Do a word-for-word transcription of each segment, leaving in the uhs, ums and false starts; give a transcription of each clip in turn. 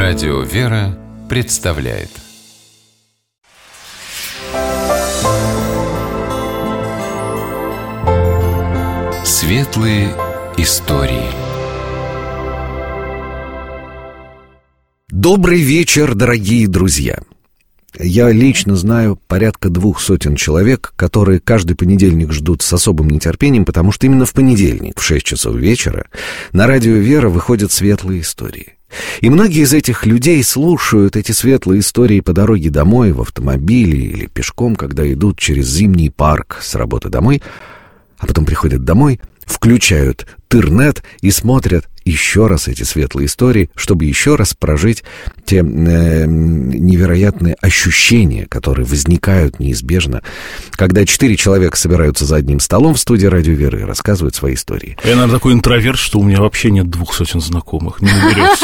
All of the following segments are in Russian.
Радио «Вера» представляет Светлые истории. Добрый вечер, дорогие друзья! Я лично знаю порядка двух сотен человек, которые каждый понедельник ждут с особым нетерпением, потому что именно в понедельник в шесть часов вечера на радио «Вера» выходят светлые истории. И многие из этих людей слушают эти светлые истории по дороге домой, в автомобиле или пешком, когда идут через зимний парк с работы домой, а потом приходят домой, включают интернет и смотрят еще раз эти светлые истории, чтобы еще раз прожить те э, невероятные ощущения, которые возникают неизбежно, когда четыре человека собираются за одним столом в студии «Радио Веры» и рассказывают свои истории. Я, наверное, такой интроверт, что у меня вообще нет двух сотен знакомых, не наберется.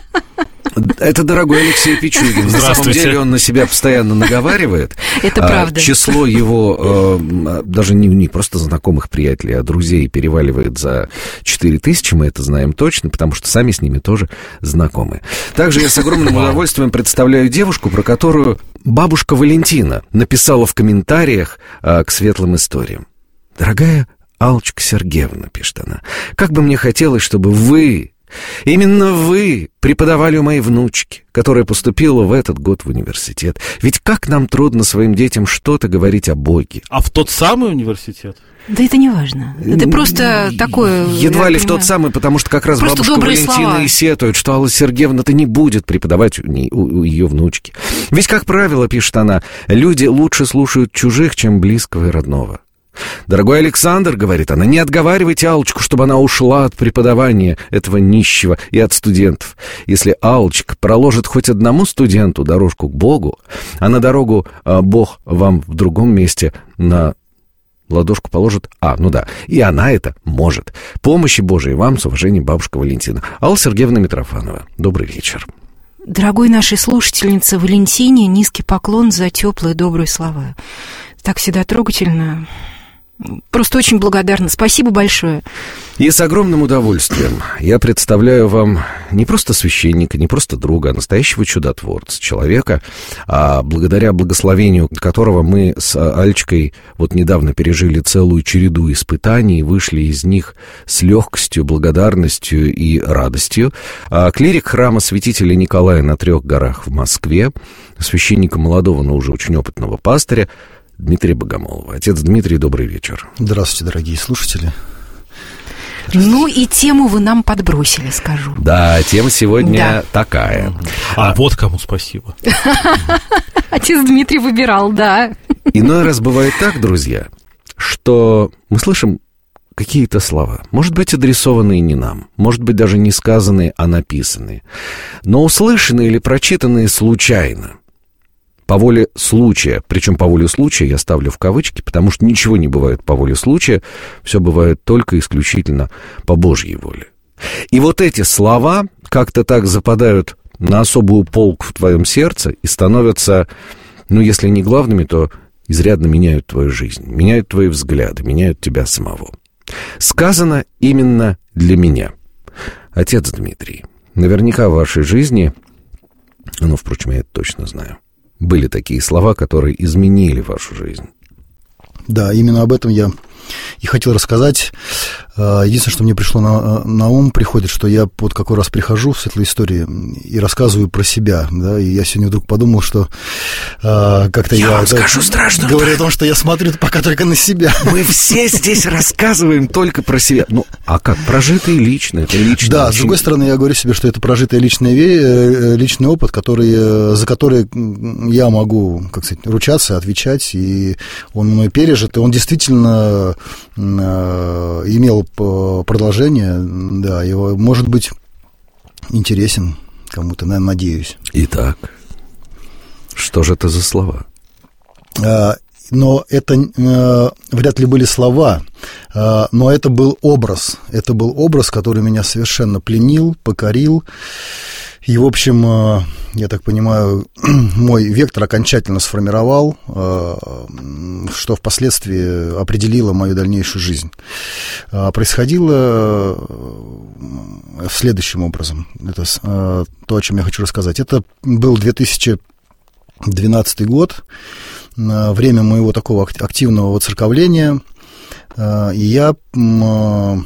Это дорогой Алексей Пичугин. На самом деле он на себя постоянно наговаривает. Это правда. Число его, э, даже не, не просто знакомых приятелей, а друзей переваливает за четыре тысячи, мы это знаем точно, потому что сами с ними тоже знакомы. Также я с огромным удовольствием представляю девушку, про которую бабушка Валентина написала в комментариях э, к светлым историям. «Дорогая Аллочка Сергеевна», — пишет она, — «как бы мне хотелось, чтобы вы... именно вы преподавали у моей внучки, которая поступила в этот год в университет. Ведь как нам трудно своим детям что-то говорить о Боге». А в тот самый университет? Да это не важно. Это просто такое... Едва ли в тот самый, потому что как раз просто бабушка Валентина слова. И сетует, что Алла Сергеевна-то не будет преподавать у, у, у ее внучки. Ведь, как правило, пишет она, люди лучше слушают чужих, чем близкого и родного. «Дорогой Александр, — говорит она, — не отговаривайте Аллочку, чтобы она ушла от преподавания этого нищего и от студентов. Если Аллочка проложит хоть одному студенту дорожку к Богу, а на дорогу а, Бог вам в другом месте на ладошку положит, а, ну да, и она это может. Помощи Божией вам, с уважением, бабушка Валентина». Алла Сергеевна Митрофанова. Добрый вечер. Дорогой нашей слушательнице Валентине низкий поклон за теплые добрые слова. Так всегда трогательно. Просто очень благодарна. Спасибо большое. И с огромным удовольствием я представляю вам не просто священника, не просто друга, а настоящего чудотворца, человека, а благодаря благословению которого мы с Альчикой вот недавно пережили целую череду испытаний, вышли из них с легкостью, благодарностью и радостью. А клирик храма святителя Николая на Трех горах в Москве, священника молодого, но уже очень опытного пастыря, Дмитрия Богомолова. Отец Дмитрий, добрый вечер. Здравствуйте, дорогие слушатели. Ну и тему вы нам подбросили, скажу. Да, тема сегодня да. такая. А, а вот кому спасибо. Отец Дмитрий выбирал, да. Иной раз бывает так, друзья, что мы слышим какие-то слова, может быть, адресованные не нам, может быть, даже не сказанные, а написанные, но услышанные или прочитанные случайно. По воле случая, причем по воле случая я ставлю в кавычки, потому что ничего не бывает по воле случая, все бывает только исключительно по Божьей воле. И вот эти слова как-то так западают на особую полку в твоем сердце и становятся, ну, если не главными, то изрядно меняют твою жизнь, меняют твои взгляды, меняют тебя самого. Сказано именно для меня. Отец Дмитрий, наверняка в вашей жизни, ну, впрочем, я это точно знаю, были такие слова, которые изменили вашу жизнь. Да, именно об этом я и хотел рассказать. Единственное, что мне пришло на, на ум, приходит, что я вот какой раз прихожу в светлые истории и рассказываю про себя, да, и я сегодня вдруг подумал, что а, как-то я... Я вам да, скажу страшную говорю о том, что я смотрю пока только на себя. Мы все здесь рассказываем только про себя. Ну, а как? Прожитый лично, это лично. Да, очень... с другой стороны, я говорю себе, что это прожитый личный, личный опыт, который, за который я могу, как сказать, ручаться, отвечать, и он мной пережит, и он действительно имел продолжение, да, его, может быть, интересен кому-то, наверное, надеюсь. Итак, что же это за слова? Но это э, вряд ли были слова, э, но это был образ, это был образ, который меня совершенно пленил, покорил. И, в общем, э, я так понимаю, мой вектор окончательно сформировал, э, что впоследствии определило мою дальнейшую жизнь. Э, происходило следующим образом. Это э, то, о чем я хочу рассказать. Это был две тысячи двенадцатый год, э, время моего такого активного воцерковления. Э, и я... Э,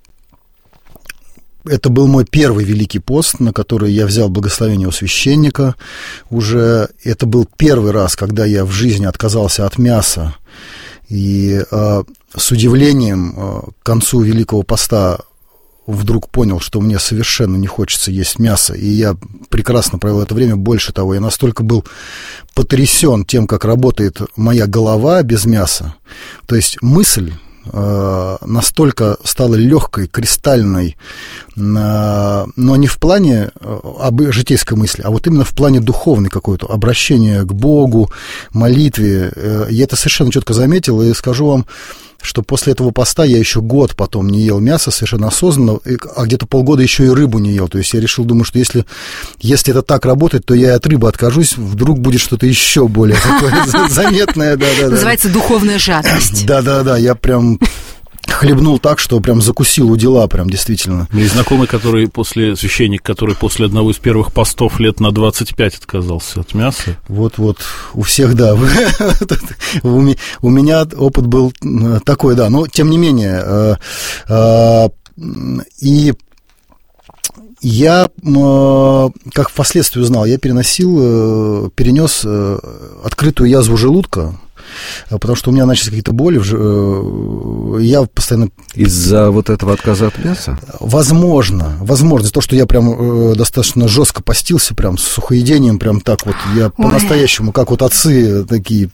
это был мой первый Великий пост, на который я взял благословение у священника. Уже это был первый раз, когда я в жизни отказался от мяса. И э, с удивлением э, к концу Великого поста вдруг понял, что мне совершенно не хочется есть мясо. И я прекрасно провел это время. Больше того, я настолько был потрясен тем, как работает моя голова без мяса. То есть мысль настолько стала легкой, кристальной, но не в плане житейской мысли, а вот именно в плане духовной какой-то, обращения к Богу, молитве. Я это совершенно четко заметил, и скажу вам, что после этого поста я еще год потом не ел мясо совершенно осознанно, а где-то полгода еще и рыбу не ел. То есть я решил, думаю, что если, если это так работает, то я и от рыбы откажусь, вдруг будет что-то еще более такое заметное. Называется духовная жадность. Да-да-да, я прям... хлебнул так, что прям закусил у дела, прям действительно. У меня есть знакомый, который после, священник, который после одного из первых постов лет на двадцать пять отказался от мяса. Вот-вот, у всех, да. У меня опыт был такой, да, но тем не менее. И я, как впоследствии узнал, я переносил, перенес открытую язву желудка, потому что у меня начались какие-то боли, я постоянно... Из-за вот этого отказа от мяса? Возможно, возможно, из-за того, что я прям достаточно жестко постился, прям с сухоедением, прям так вот, я Ой. по-настоящему, как вот отцы такие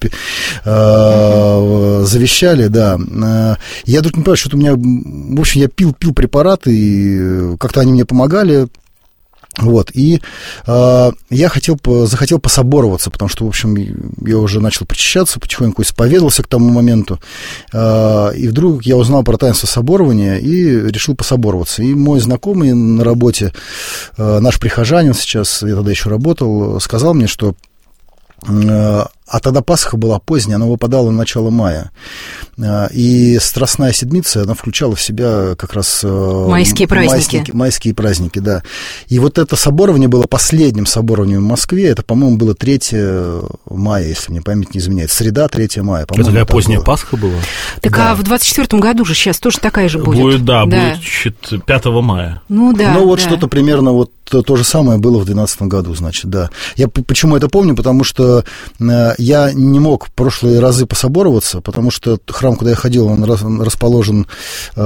э, завещали, да. Я вдруг не понимаю, что-то у меня, в общем, я пил, пил препараты, и как-то они мне помогали. Вот, и э, я хотел, захотел пособороваться, потому что, в общем, я уже начал причащаться, потихоньку исповедовался к тому моменту, э, и вдруг я узнал про таинство соборования и решил пособороваться. И мой знакомый на работе, э, наш прихожанин сейчас, я тогда еще работал, сказал мне, что э, а тогда Пасха была поздняя, она выпадала на начало мая. И Страстная Седмица, она включала в себя как раз... Майские праздники. Майские, майские праздники, да. И вот это соборование было последним соборованием в Москве. Это, по-моему, было третьего мая, если мне память не изменяет. Среда, третьего мая. Это такая поздняя было. Пасха была? Так да. А в двадцать четвёртом году же сейчас тоже такая же будет. Будет, да, да. будет пятого мая. Ну да. Ну вот да. что-то примерно вот то, то же самое было в двенадцатом году, значит, да. Я почему это помню? Потому что я не мог в прошлые разы пособороваться, потому что храм, куда я ходил, он расположен э,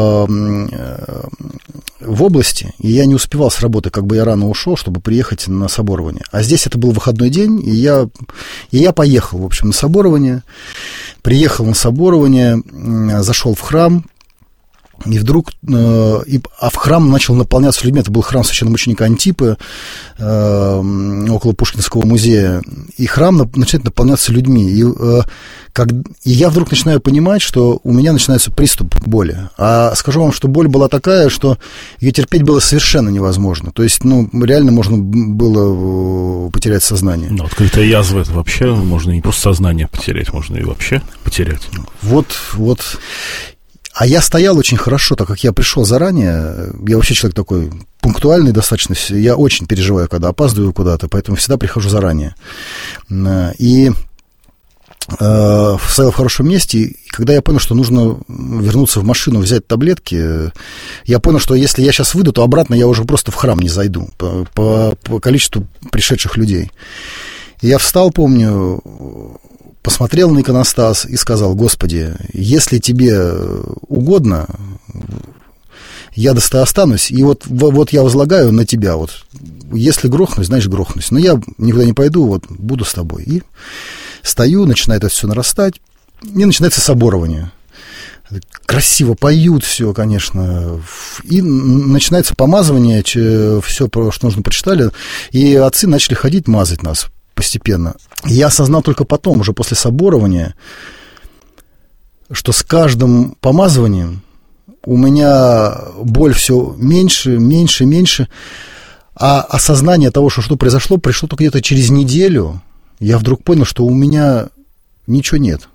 в области, и я не успевал с работы, как бы я рано ушел, чтобы приехать на соборование. А здесь это был выходной день, и я, и я поехал, в общем, на соборование, приехал на соборование, зашел в храм, и вдруг, э, и, а в храм начал наполняться людьми. Это был храм священномученика Антипы э, около Пушкинского музея. И храм на, начинает наполняться людьми. И, э, как, и я вдруг начинаю понимать, что у меня начинается приступ боли. А скажу вам, что боль была такая, что ее терпеть было совершенно невозможно. То есть, ну, реально можно было потерять сознание. Ну, открытая язва, это вообще можно не просто сознание потерять, можно и вообще потерять. Вот, вот... А я стоял очень хорошо, так как я пришел заранее. Я вообще человек такой пунктуальный достаточно. Я очень переживаю, когда опаздываю куда-то, поэтому всегда прихожу заранее. И э, стоял в хорошем месте. И когда я понял, что нужно вернуться в машину, взять таблетки, я понял, что если я сейчас выйду, то обратно я уже просто в храм не зайду по, по, по количеству пришедших людей. И я встал, помню... посмотрел на иконостас и сказал: Господи, если тебе угодно, я до ста останусь, и вот, вот я возлагаю на тебя, вот, если грохнусь, значит грохнусь, но я никуда не пойду, вот, буду с тобой. И стою, начинает это все нарастать, и начинается соборование. Красиво поют все, конечно, и начинается помазывание, все, что нужно, прочитали, и отцы начали ходить мазать нас постепенно. И я осознал только потом, уже после соборования, что с каждым помазыванием у меня боль все меньше, меньше, меньше, а осознание того, что что произошло, пришло только где-то через неделю. Я вдруг понял, что у меня ничего нет.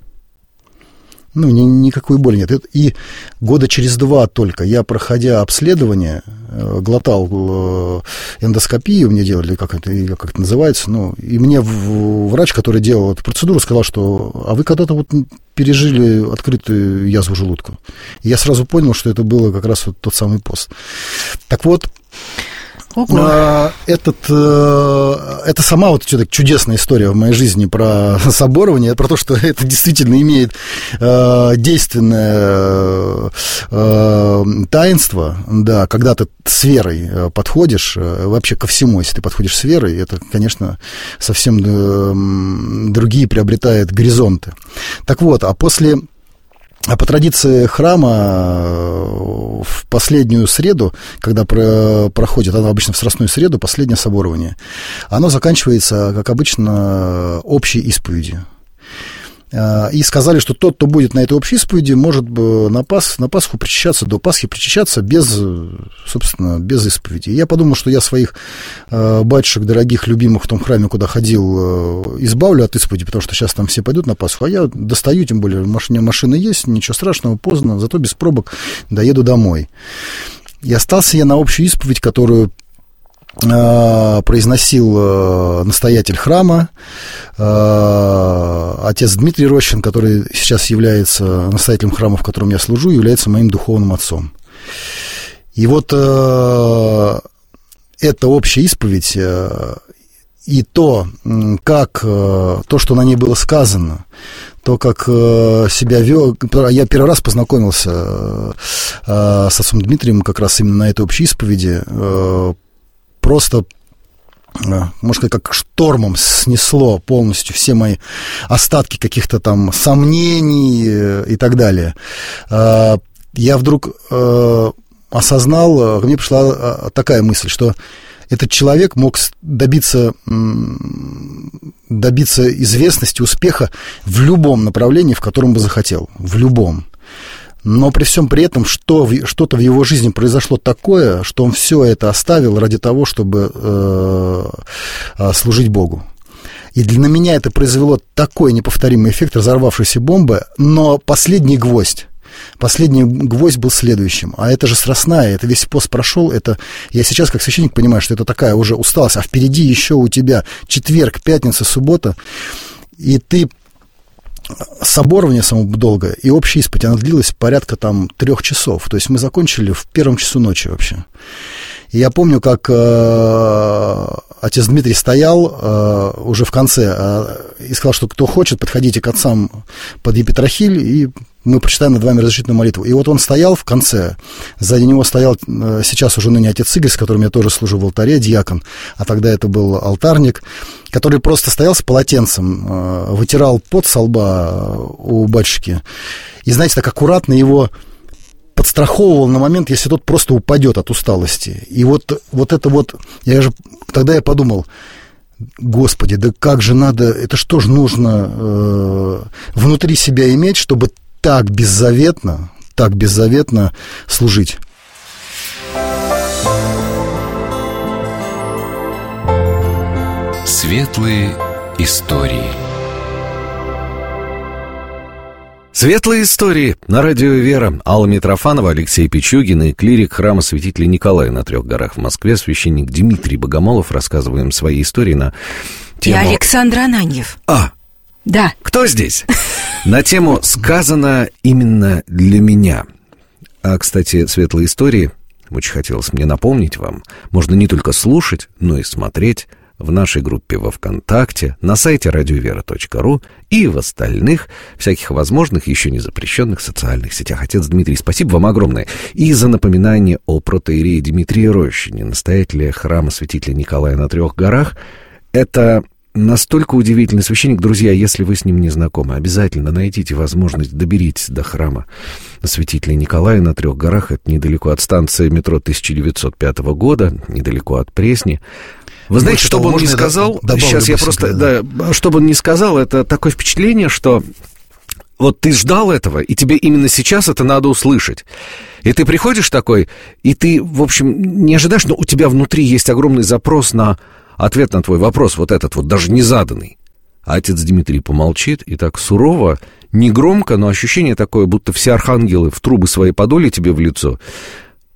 Ну, ни, никакой боли нет. И года через два только я, проходя обследование, глотал эндоскопию, мне делали, как это, как это называется, ну, и мне врач, который делал эту процедуру, сказал, что а вы когда-то вот пережили открытую язву желудка. И я сразу понял, что это было как раз вот тот самый пост. Так вот, Ого. Этот, это сама вот чудесная история в моей жизни про соборование, про то, что это действительно имеет действенное таинство, да, когда ты с верой подходишь, вообще ко всему, если ты подходишь с верой, это, конечно, совсем другие приобретает горизонты. Так вот, а после... А по традиции храма в последнюю среду, когда про, проходит, оно обычно в Страстную среду, последнее соборование, оно заканчивается, как обычно, общей исповедью. И сказали, что тот, кто будет на этой общей исповеди, может на, Пас, на Пасху причащаться, до Пасхи причащаться без, собственно, без исповеди. И я подумал, что я своих батюшек, дорогих, любимых в том храме, куда ходил, избавлю от исповеди, потому что сейчас там все пойдут на Пасху, а я достаю, тем более, машина, машина есть, ничего страшного, поздно, зато без пробок доеду домой. И остался я на общую исповедь, которую произносил настоятель храма, отец Дмитрий Рощин, который сейчас является настоятелем храма, в котором я служу, является моим духовным отцом. И вот эта общая исповедь и то, как то, что на ней было сказано, то, как себя вел... Я первый раз познакомился с отцом Дмитрием как раз именно на этой общей исповеди. Просто, можно сказать, как штормом снесло полностью все мои остатки каких-то там сомнений и так далее. Я вдруг осознал, ко мне пришла такая мысль, что этот человек мог добиться, добиться известности, успеха в любом направлении, в котором бы захотел, в любом. Но при всем при этом что, что-то в его жизни произошло такое, что он все это оставил ради того, чтобы э, служить Богу. И для меня это произвело такой неповторимый эффект разорвавшейся бомбы, но последний гвоздь, последний гвоздь был следующим. А это же Страстная, это весь пост прошел, это я сейчас как священник понимаю, что это такая уже усталость, а впереди еще у тебя четверг, пятница, суббота, и ты... Соборование само долго, и общая исповедь, она длилась порядка там трех часов. То есть мы закончили в первом часу ночи вообще. И я помню, как э, отец Дмитрий стоял э, уже в конце э, и сказал, что кто хочет, подходите к отцам под епитрахиль, и мы прочитаем над вами разрешительную молитву. И вот он стоял в конце, сзади него стоял э, сейчас уже ныне отец Игорь, с которым я тоже служу в алтаре, диакон, а тогда это был алтарник, который просто стоял с полотенцем, э, вытирал пот со лба у батюшки, и, знаете, так аккуратно его подстраховывал на момент, если тот просто упадет от усталости. И вот, вот это вот, я же, тогда я подумал, Господи, да как же надо, это что же нужно э, внутри себя иметь, чтобы так беззаветно, так беззаветно служить. Светлые истории. Светлые истории на радио «Вера». Алла Митрофанова, Алексей Пичугин и клирик храма святителя Николая на Трех горах в Москве, священник Дмитрий Богомолов, рассказываем свои истории на тему... И Александр Ананьев. А, да. Кто здесь? На тему «Сказано именно для меня». А, кстати, светлые истории, очень хотелось мне напомнить вам, можно не только слушать, но и смотреть в нашей группе во ВКонтакте, на сайте радиовера точка ру и в остальных всяких возможных, еще не запрещенных социальных сетях. Отец Дмитрий, спасибо вам огромное и за напоминание о протоиерее Дмитрии Рощине, настоятеле храма святителя Николая на Трех горах. Это настолько удивительный священник. Друзья, если вы с ним не знакомы, обязательно найдите возможность, доберитесь до храма святителя Николая на Трех горах. Это недалеко от станции метро тысяча девятьсот пятого года, недалеко от Пресни. Вы знаете, что бы он ни сказал, сейчас я просто, да, что бы он ни сказал, это такое впечатление, что вот ты ждал этого, и тебе именно сейчас это надо услышать. И ты приходишь такой, и ты, в общем, не ожидаешь, но у тебя внутри есть огромный запрос на ответ на твой вопрос, вот этот вот, даже не заданный. А отец Дмитрий помолчит и так сурово, негромко, но ощущение такое, будто все архангелы в трубы свои подули тебе в лицо.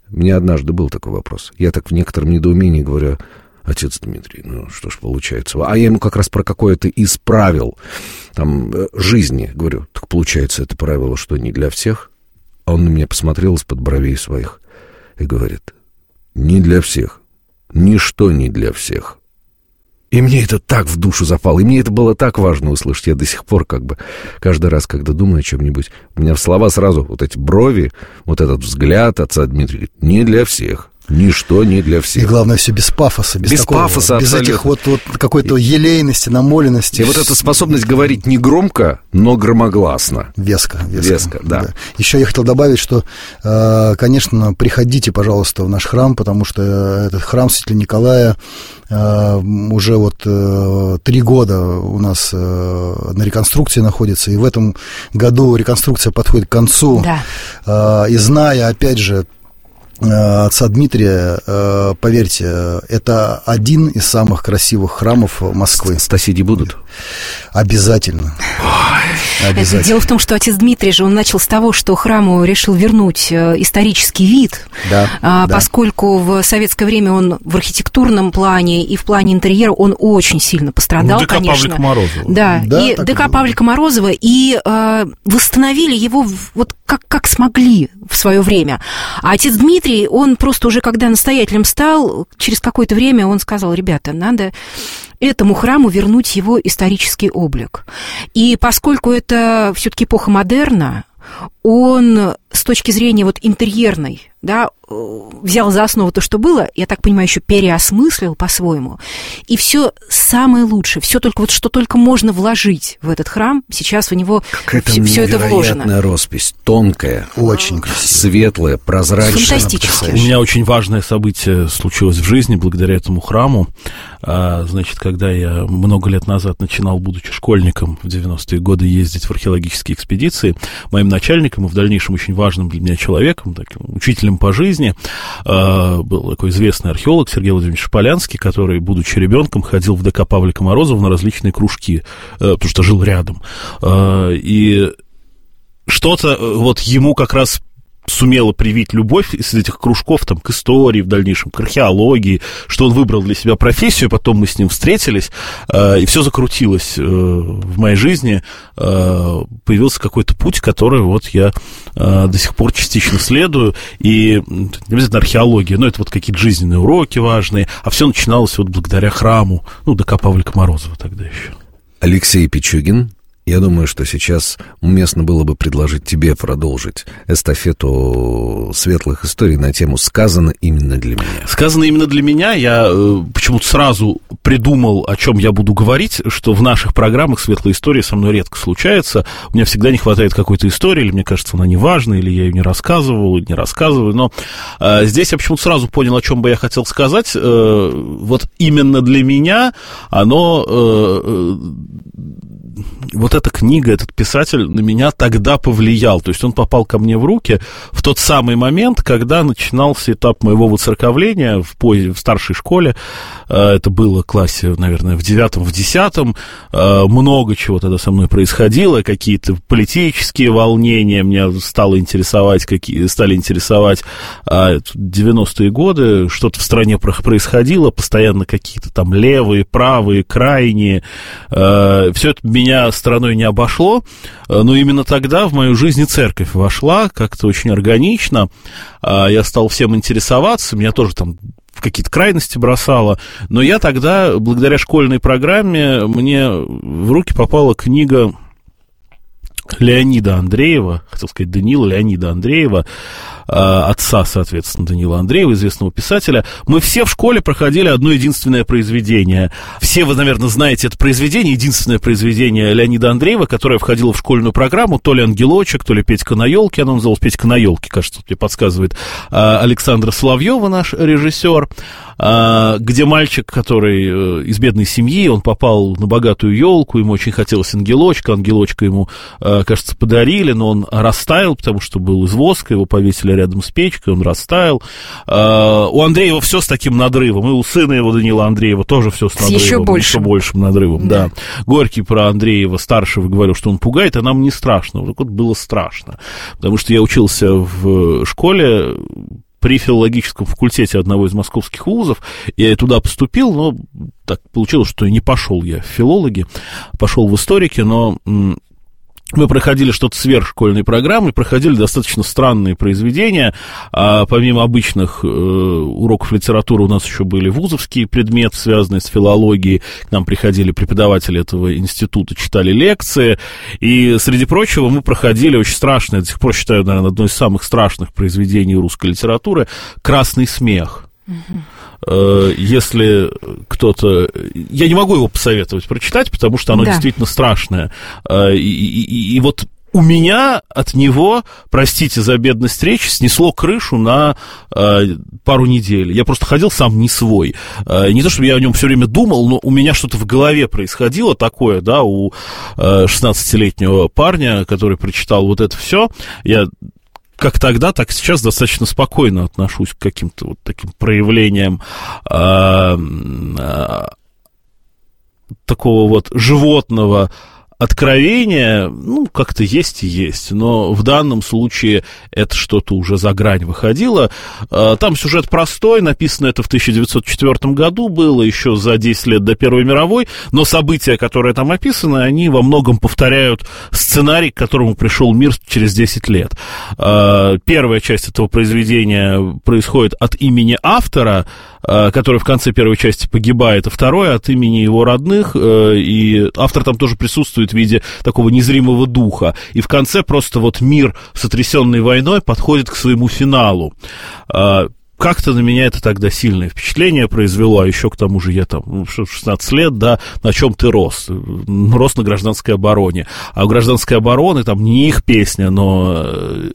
Мне однажды был такой вопрос. Я так в некотором недоумении говорю: отец Дмитрий, ну что ж получается? А я ему как раз про какое-то из правил там, жизни говорю: так получается, это правило что, не для всех? А он на меня посмотрел из-под бровей своих и говорит: не для всех. Ничто не для всех. И мне это так в душу запало, и мне это было так важно услышать. Я до сих пор как бы каждый раз, когда думаю о чем-нибудь, у меня в слова сразу вот эти брови, вот этот взгляд отца Дмитрия: не для всех. Ничто не для всех. И главное, все без пафоса, без, без такого, пафоса, без абсолютно. этих вот, вот какой-то елейности, намоленности. И вот эта способность говорить не громко, но громогласно. Веско, веско. Веско, да. да. Еще я хотел добавить, что, конечно, приходите, пожалуйста, в наш храм, потому что этот храм святителя Николая уже вот три года у нас на реконструкции находится, и в этом году реконструкция подходит к концу. Да. И зная, опять же, отца Дмитрия, поверьте, это один из самых красивых храмов Москвы. Соседи будут? Обязательно. Обязательно. Дело в том, что отец Дмитрий же, он начал с того, что храму решил вернуть исторический вид, да, а, да. поскольку в советское время он в архитектурном плане и в плане интерьера он очень сильно пострадал, ДК конечно. Павлика Морозова. Да, да, и ДК Павлика Морозова, и э, восстановили его вот как, как смогли в свое время. А отец Дмитрий, он просто уже, когда настоятелем стал, через какое-то время он сказал: ребята, надо этому храму вернуть его исторический облик. И поскольку это все-таки эпоха модерна, он с точки зрения вот интерьерной, да, взял за основу то, что было, я так понимаю, еще переосмыслил по-своему, и все самое лучшее, все только вот что только можно вложить в этот храм, сейчас в него все это вложено. Невероятная роспись, тонкая, очень красивая, светлая, прозрачная. Фантастическая. У меня очень важное событие случилось в жизни благодаря этому храму. Значит, когда я много лет назад начинал, будучи школьником, в девяностые годы ездить в археологические экспедиции, моим начальником и в дальнейшем очень важным для меня человеком, таким учителем по жизни, был такой известный археолог Сергей Владимирович Полянский, который, будучи ребенком, ходил в ДК Павлика Морозова на различные кружки, потому что жил рядом. И что-то вот ему как раз сумела привить любовь из этих кружков там, к истории, в дальнейшем к археологии, что он выбрал для себя профессию, потом мы с ним встретились, э, и все закрутилось э, в моей жизни, э, появился какой-то путь, который вот я э, до сих пор частично следую, и не обязательно археология, но это вот какие-то жизненные уроки важные, а все начиналось вот благодаря храму, ну, ДК Павлика Морозова тогда еще. Алексей Пичугин. Я думаю, что сейчас уместно было бы предложить тебе продолжить эстафету светлых историй на тему «Сказано именно для меня». Сказано именно для меня. Я э, почему-то сразу придумал, о чем я буду говорить, что в наших программах светлые истории со мной редко случается. У меня всегда не хватает какой-то истории, или мне кажется, она не важна, или я ее не рассказывал, или не рассказываю. Но э, здесь я почему-то сразу понял, о чем бы я хотел сказать. Э, вот именно для меня оно... Э, э, вот эта книга, этот писатель на меня тогда повлиял. То есть он попал ко мне в руки в тот самый момент, когда начинался этап моего воцерковления в, позе, в старшей школе. Это было в классе, наверное, в девятом, в десятом. Много чего тогда со мной происходило. Какие-то политические волнения меня стало интересовать, какие, стали интересовать девяностые годы. Что-то в стране происходило. Постоянно какие-то там левые, правые, крайние. Все это меня стороной не обошло, но именно тогда в мою жизнь церковь вошла как-то очень органично. Я стал всем интересоваться, меня тоже там в какие-то крайности бросало, но я тогда, благодаря школьной программе, мне в руки попала книга Леонида Андреева, хотел сказать Даниила Леонида Андреева, отца, соответственно, Даниила Андреева, известного писателя. Мы все в школе проходили одно единственное произведение. Все вы, наверное, знаете это произведение, единственное произведение Леонида Андреева, которое входило в школьную программу, то ли «Ангелочек», то ли «Петька на елке», оно называлось «Петька на елке», кажется, мне подсказывает Александра Соловьева, наш режиссер, где мальчик, который из бедной семьи, он попал на богатую елку, ему очень хотелось ангелочка, ангелочка ему, кажется, подарили, но он растаял, потому что был из воска, его повесили рядом с печкой, он растаял. У Андреева все с таким надрывом, и у сына его, Данила Андреева, тоже все с надрывом. Еще большим. Еще большим надрывом, да. да. Горький про Андреева старшего говорил, что он пугает, а нам не страшно. Так вот было страшно, потому что я учился в школе при филологическом факультете одного из московских вузов. Я туда поступил, но так получилось, что не пошел я в филологи, пошел в историки, но... Мы проходили что-то сверхшкольной программы, проходили достаточно странные произведения. А помимо обычных э, уроков литературы у нас еще были вузовские предметы, связанные с филологией. К нам приходили преподаватели этого института, читали лекции. И, среди прочего, мы проходили очень страшное, до сих пор считаю, наверное, одно из самых страшных произведений русской литературы «Красный смех». Если кто-то... Я не могу его посоветовать прочитать, потому что оно да. действительно страшное. И, и, и вот у меня от него, простите за бедность речи, снесло крышу на пару недель. Я просто ходил сам не свой. Не то, чтобы я о нем все время думал, но у меня что-то в голове происходило такое, да, у шестнадцатилетнего парня, который прочитал вот это все. Я... Как тогда, так и сейчас достаточно спокойно отношусь к каким-то вот таким проявлениям э, э, такого вот животного откровения, ну, как-то есть и есть, но в данном случае это что-то уже за грань выходило. Там сюжет простой, написано это в тысяча девятьсот четвёртом году, было еще за десять лет до Первой мировой, но события, которые там описаны, они во многом повторяют сценарий, к которому пришел мир через десять лет. Первая часть этого произведения происходит от имени автора, который в конце первой части погибает, а второе от имени его родных, и автор там тоже присутствует в виде такого незримого духа. И в конце просто вот мир, сотрясенный войной, подходит к своему финалу. Как-то на меня это тогда сильное впечатление произвело, а еще к тому же я там, ну, шестнадцать лет, да, на чем ты рос? Рос на гражданской обороне. А у гражданской обороны там не их песня, но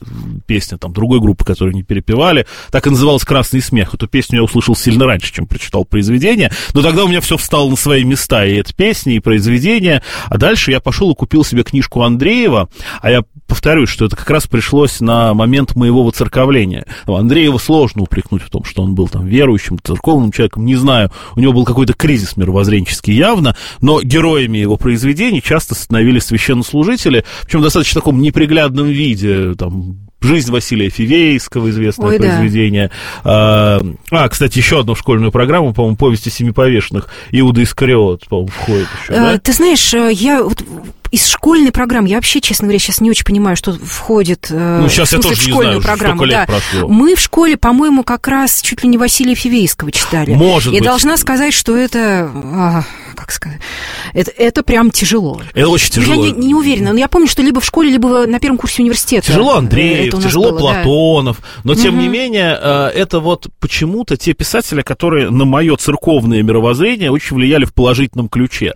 песня там другой группы, которую не перепевали, так и называлась «Красный смех». Эту песню я услышал сильно раньше, чем прочитал произведение, но тогда у меня все встало на свои места, и эта песня, и произведение. А дальше я пошел и купил себе книжку Андреева, а я повторюсь, что это как раз пришлось на момент моего воцерковления. Андреева сложно упрекнуть в том, что он был там верующим, церковным человеком, не знаю, у него был какой-то кризис мировоззренческий явно, но героями его произведений часто становились священнослужители, причем в достаточно таком неприглядном виде, там, «Жизнь Василия Фивейского», известное Ой, произведение. Да. А, а, кстати, еще одну школьную программу, по-моему, «Повести семи повешенных», Иуда Искариот, по-моему, входит еще, а, да? Ты знаешь, я вот из школьной программы, я вообще, честно говоря, сейчас не очень понимаю, что входит ну, сейчас в, смысле, я тоже в школьную не знаю, программу. Да. Мы в школе, по-моему, как раз чуть ли не Василия Фивейского читали. Может и быть. должна сказать, что это... А, как сказать? Это, это прям тяжело. Это очень тяжело. Я не, не уверена, но я помню, что либо в школе, либо на первом курсе университета. Тяжело Андреев, тяжело было, Платонов, да. но, тем угу. не менее, это вот почему-то те писатели, которые на мое церковное мировоззрение очень влияли в положительном ключе.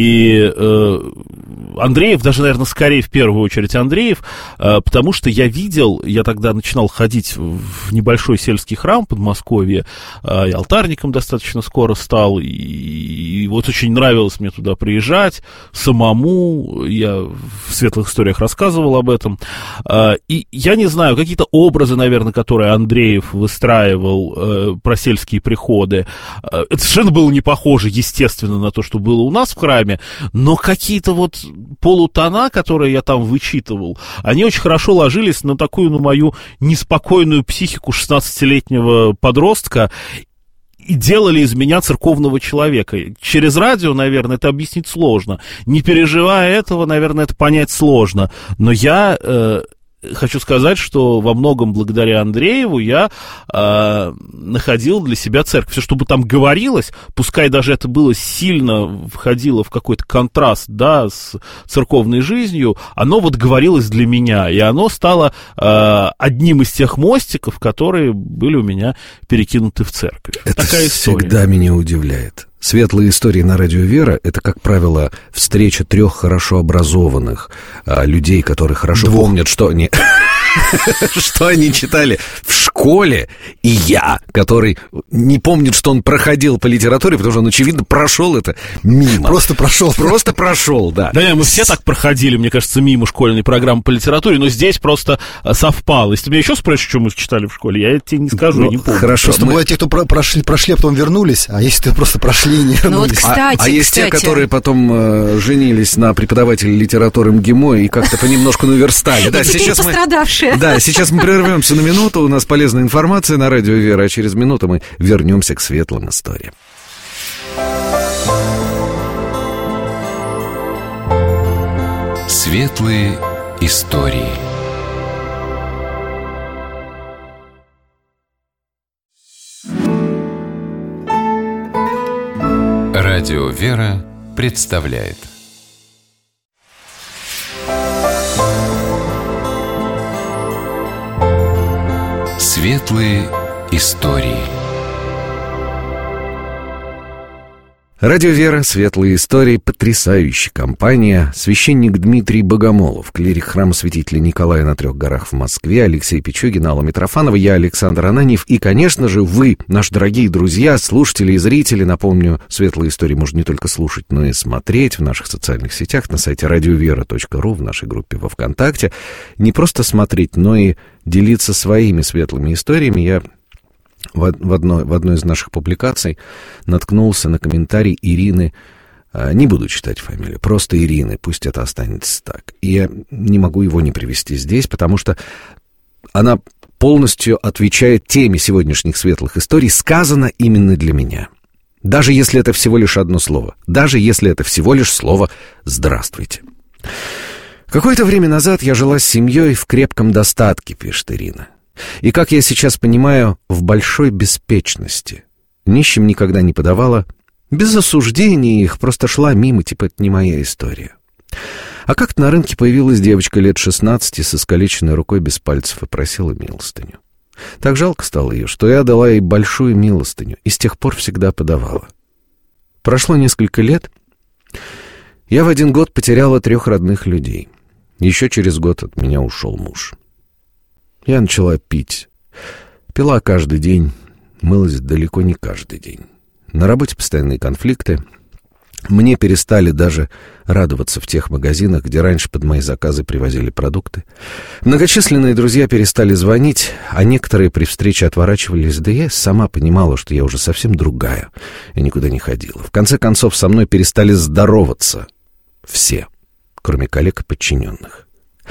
И э, Андреев, даже, наверное, скорее в первую очередь Андреев, э, потому что я видел, я тогда начинал ходить в небольшой сельский храм в Подмосковье, э, и алтарником достаточно скоро стал, и, и вот очень нравилось мне туда приезжать самому, я в светлых историях рассказывал об этом, э, и я не знаю, какие-то образы, наверное, которые Андреев выстраивал э, про сельские приходы, э, это совершенно было не похоже, естественно, на то, что было у нас в храме, но какие-то вот полутона, которые я там вычитывал, они очень хорошо ложились на такую, на мою неспокойную психику шестнадцатилетнего подростка и делали из меня церковного человека. Через радио, наверное, это объяснить сложно. Не переживая этого, наверное, это понять сложно. Но я... Э, Хочу сказать, что во многом благодаря Андрееву я э, находил для себя церковь. Все, что бы там говорилось, пускай даже это было сильно входило в какой-то контраст, да, с церковной жизнью, оно вот говорилось для меня, и оно стало э, одним из тех мостиков, которые были у меня перекинуты в церковь. Это Такая история. Всегда меня удивляет. Светлые истории на радио «Вера» — это, как правило, встреча трех хорошо образованных а, людей, которые хорошо Двух. помнят, что они... что они читали в школе, и я, который не помнит, что он проходил по литературе, потому что он, очевидно, прошел это мимо. Просто прошел. Просто прошел, да. Да, мы все так проходили, мне кажется, мимо школьной программы по литературе, но здесь просто совпало. Если ты меня еще спросишь, что мы читали в школе, я тебе не скажу, я не помню. Хорошо. Просто бывают те, кто прошли, прошли, а потом вернулись, а если ты просто прошли и не вернулись. Ну вот, кстати, а, а есть кстати. те, которые потом э, женились на преподавателе литературы МГИМО и как-то понемножку наверстали. Да, сейчас мы... лучшее. Да, сейчас мы прервемся на минуту, у нас полезная информация на радио Вера, а через минуту мы вернемся к светлым историям. Светлые истории. Радио Вера представляет Светлые истории. Радио Вера, светлые истории, потрясающая компания. Священник Дмитрий Богомолов, клирик храма святителя Николая на Трех горах в Москве, Алексей Пичугин, Алла Митрофанова, я, Александр Ананьев и, конечно же, вы, наши дорогие друзья, слушатели и зрители. Напомню, светлые истории можно не только слушать, но и смотреть в наших социальных сетях, на сайте радиовера точка ру, в нашей группе во ВКонтакте. Не просто смотреть, но и делиться своими светлыми историями. Я В, в, одной, в одной из наших публикаций наткнулся на комментарий Ирины, не буду читать фамилию, просто Ирины, пусть это останется так. И я не могу его не привести здесь, потому что она полностью отвечает теме сегодняшних светлых историй, сказано именно для меня. Даже если это всего лишь одно слово, даже если это всего лишь слово «здравствуйте». Какое-то время назад я жила с семьей в крепком достатке, пишет Ирина. И, как я сейчас понимаю, в большой беспечности. Нищим никогда не подавала, без осуждения их, просто шла мимо, типа это не моя история. А как-то на рынке появилась девочка лет шестнадцати с искалеченной рукой без пальцев и просила милостыню. Так жалко стало ее, что я дала ей большую милостыню и с тех пор всегда подавала. Прошло несколько лет. Я в один год потеряла трех родных людей. Еще через год от меня ушел муж. Я начала пить. Пила каждый день, мылась далеко не каждый день. На работе постоянные конфликты. Мне перестали даже радоваться в тех магазинах, где раньше под мои заказы привозили продукты. Многочисленные друзья перестали звонить, а некоторые при встрече отворачивались, да я сама понимала, что я уже совсем другая и никуда не ходила. В конце концов, со мной перестали здороваться все, кроме коллег и подчиненных.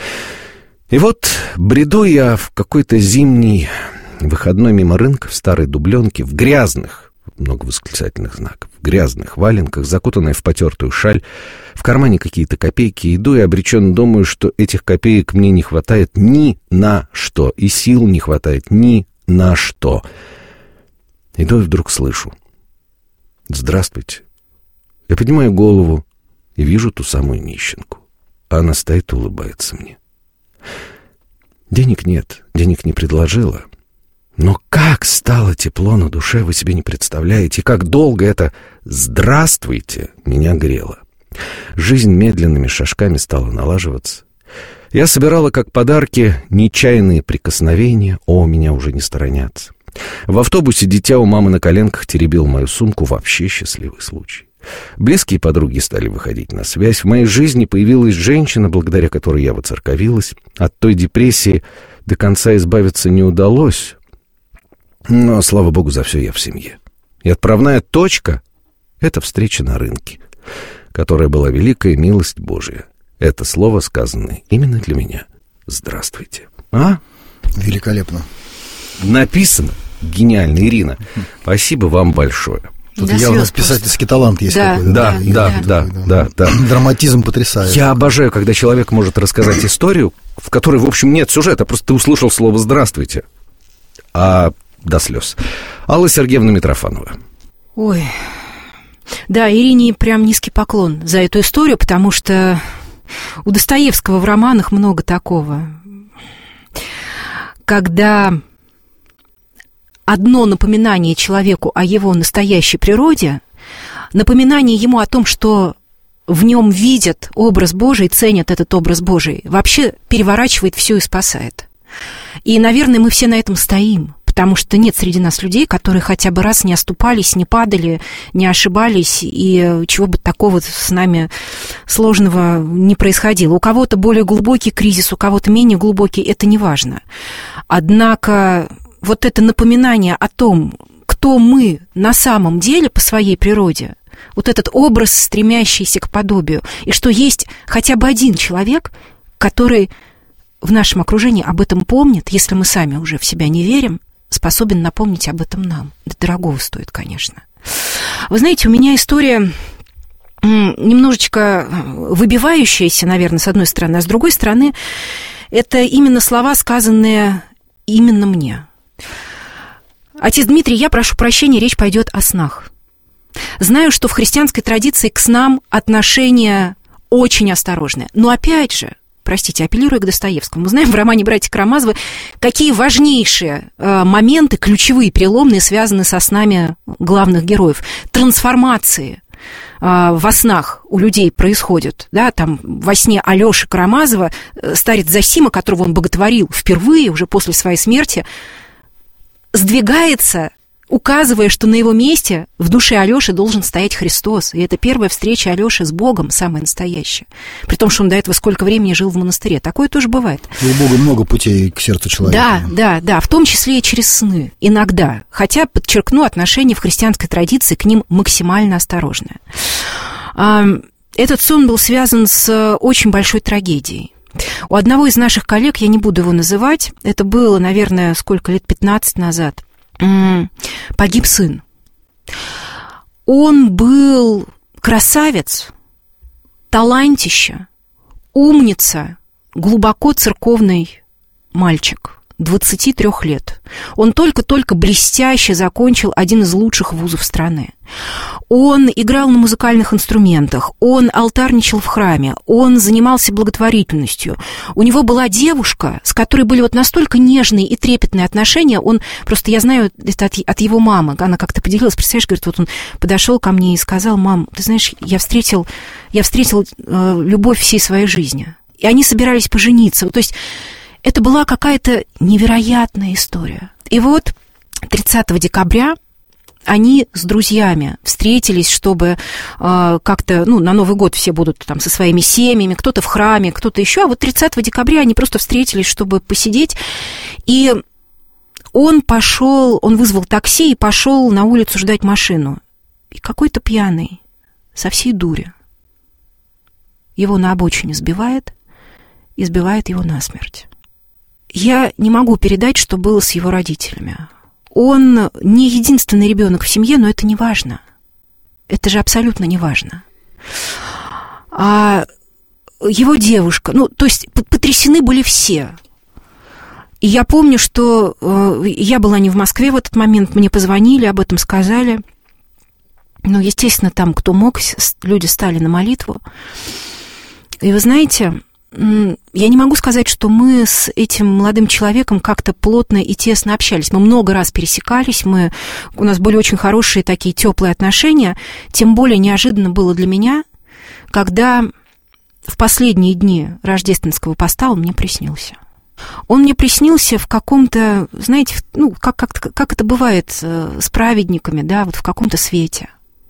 И вот бреду я в какой-то зимний выходной мимо рынка в старой дубленке, в грязных, много восклицательных знаков, в грязных валенках, закутанная в потертую шаль, в кармане какие-то копейки, иду и обреченно думаю, что этих копеек мне не хватает ни на что, и сил не хватает ни на что. Иду и вдруг слышу: «Здравствуйте». Я поднимаю голову и вижу ту самую нищенку. А она стоит и улыбается мне. Денег нет, денег не предложила. Но как стало тепло на душе, вы себе не представляете. И как долго это «здравствуйте» меня грело. Жизнь медленными шажками стала налаживаться. Я собирала как подарки нечаянные прикосновения. О, меня уже не сторонятся. В автобусе дитя у мамы на коленках теребил мою сумку. Вообще счастливый случай. Близкие подруги стали выходить на связь. В моей жизни появилась женщина, благодаря которой я воцерковилась. От той депрессии до конца избавиться не удалось. Но, слава богу, за все я в семье. И отправная точка — это встреча на рынке, которая была великая милость Божия. Это слово сказано именно для меня. Здравствуйте. А? Великолепно. Написано. Гениально, Ирина. Спасибо вам большое. Тут До явно слез писательский просто. Талант есть да, какой-то. Да, да, да, да, да, да, да. Драматизм потрясает. Я обожаю, когда человек может рассказать историю, в которой, в общем, нет сюжета, просто ты услышал слово «здравствуйте», а до слез. Алла Сергеевна Митрофанова. Ой, да, Ирине прям низкий поклон за эту историю, потому что у Достоевского в романах много такого. Когда одно напоминание человеку о его настоящей природе, напоминание ему о том, что в нем видят образ Божий, ценят этот образ Божий, вообще переворачивает все и спасает. И, наверное, мы все на этом стоим, потому что нет среди нас людей, которые хотя бы раз не оступались, не падали, не ошибались, и чего бы такого с нами сложного не происходило. У кого-то более глубокий кризис, у кого-то менее глубокий, это не важно. Однако вот это напоминание о том, кто мы на самом деле по своей природе, вот этот образ, стремящийся к подобию, и что есть хотя бы один человек, который в нашем окружении об этом помнит, если мы сами уже в себя не верим, способен напомнить об этом нам. Да дорогого стоит, конечно. Вы знаете, у меня история немножечко выбивающаяся, наверное, с одной стороны, а с другой стороны, это именно слова, сказанные именно мне. Отец Дмитрий, я прошу прощения, речь пойдет о снах. Знаю, что в христианской традиции к снам отношение очень осторожное. Но опять же, простите, апеллируя к Достоевскому, мы знаем в романе «Братья Карамазовы», какие важнейшие э, моменты, ключевые, переломные, связаны со снами главных героев. Трансформации э, во снах у людей происходят. Да, там во сне Алёши Карамазова, э, старец Зосима, которого он боготворил впервые, уже после своей смерти, сдвигается, указывая, что на его месте в душе Алёши должен стоять Христос. И это первая встреча Алёши с Богом, самая настоящая. При том, что он до этого сколько времени жил в монастыре. Такое тоже бывает. И у Бога много путей к сердцу человека. Да, да, да, в том числе и через сны. Иногда. Хотя, подчеркну, отношение в христианской традиции к ним максимально осторожное. Этот сон был связан с очень большой трагедией. У одного из наших коллег, я не буду его называть, это было, наверное, сколько лет, пятнадцать назад, погиб сын. Он был красавец, талантище, умница, глубоко церковный мальчик, двадцати трёх лет. Он только-только блестяще закончил один из лучших вузов страны. Он играл на музыкальных инструментах, он алтарничал в храме, он занимался благотворительностью. У него была девушка, с которой были вот настолько нежные и трепетные отношения. Он, просто я знаю это от, от его мамы, она как-то поделилась, представляешь, говорит, вот он подошел ко мне и сказал: мам, ты знаешь, я встретил, я встретил э, любовь всей своей жизни. И они собирались пожениться. То есть это была какая-то невероятная история. И вот тридцатого декабря они с друзьями встретились, чтобы э, как-то, ну, на Новый год все будут там со своими семьями, кто-то в храме, кто-то еще, а вот тридцатого декабря они просто встретились, чтобы посидеть, и он пошел, он вызвал такси и пошел на улицу ждать машину, и какой-то пьяный со всей дури его на обочине сбивает и сбивает его насмерть. Я не могу передать, что было с его родителями. Он не единственный ребенок в семье, но это не важно. Это же абсолютно не важно. А его девушка, ну, то есть потрясены были все. И я помню, что э, я была не в Москве в этот момент, мне позвонили, об этом сказали. Ну, естественно, там, кто мог, люди стали на молитву. И вы знаете, я не могу сказать, что мы с этим молодым человеком как-то плотно и тесно общались. Мы много раз пересекались, мы, у нас были очень хорошие такие теплые отношения. Тем более неожиданно было для меня, когда в последние дни рождественского поста он мне приснился. Он мне приснился в каком-то, знаете, ну, как, как, как это бывает с праведниками, да, вот в каком-то свете.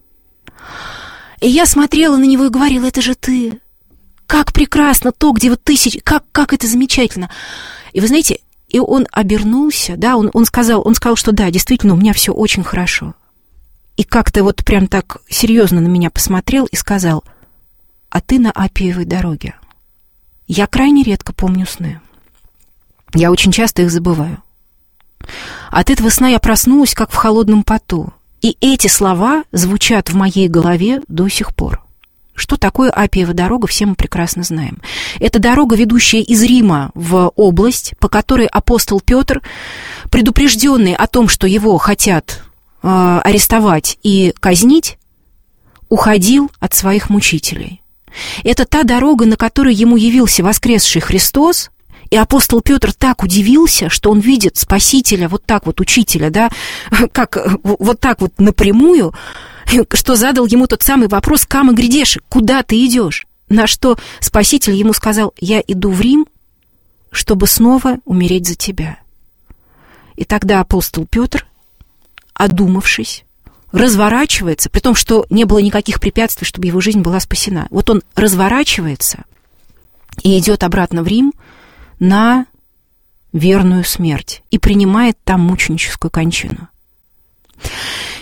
И я смотрела на него и говорила: это же ты. Как прекрасно то, где вот тысячи, как, как это замечательно. И вы знаете, и он обернулся, да, он, он, сказал, он сказал, что да, действительно, у меня все очень хорошо. И как-то вот прям так серьезно на меня посмотрел и сказал: а ты на Аппиевой дороге. Я крайне редко помню сны. Я очень часто их забываю. От этого сна я проснулась, как в холодном поту. И эти слова звучат в моей голове до сих пор. Что такое Аппиева дорога, все мы прекрасно знаем. Это дорога, ведущая из Рима в область, по которой апостол Петр, предупрежденный о том, что его хотят э, арестовать и казнить, уходил от своих мучителей. Это та дорога, на которой ему явился воскресший Христос, и апостол Петр так удивился, что он видит Спасителя, вот так вот, учителя, да, как вот так вот напрямую, что задал ему тот самый вопрос: «Кама грядеши, куда ты идешь?» На что Спаситель ему сказал: «Я иду в Рим, чтобы снова умереть за тебя». И тогда апостол Петр, одумавшись, разворачивается, при том, что не было никаких препятствий, чтобы его жизнь была спасена. Вот он разворачивается и идет обратно в Рим на верную смерть и принимает там мученическую кончину.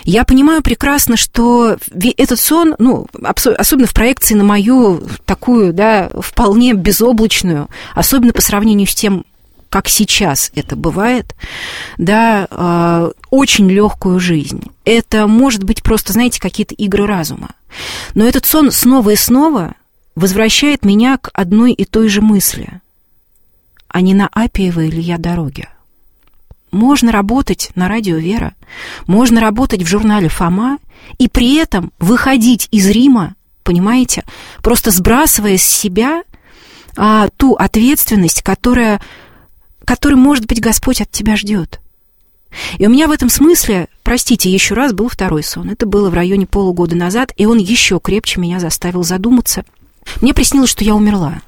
Я понимаю прекрасно, что этот сон, ну, особенно в проекции на мою такую, да, вполне безоблачную, особенно по сравнению с тем, как сейчас это бывает, да, э, очень легкую жизнь. Это может быть просто, знаете, какие-то игры разума. Но этот сон снова и снова возвращает меня к одной и той же мысли. А не на Аппиевой ли я дороге? Можно работать на радио «Вера», можно работать в журнале «Фома» и при этом выходить из Рима, понимаете, просто сбрасывая с себя а, ту ответственность, которая... который, может быть, Господь от тебя ждет. И у меня в этом смысле, простите, еще раз был второй сон. Это было в районе полугода назад, и он еще крепче меня заставил задуматься. Мне приснилось, что я умерла.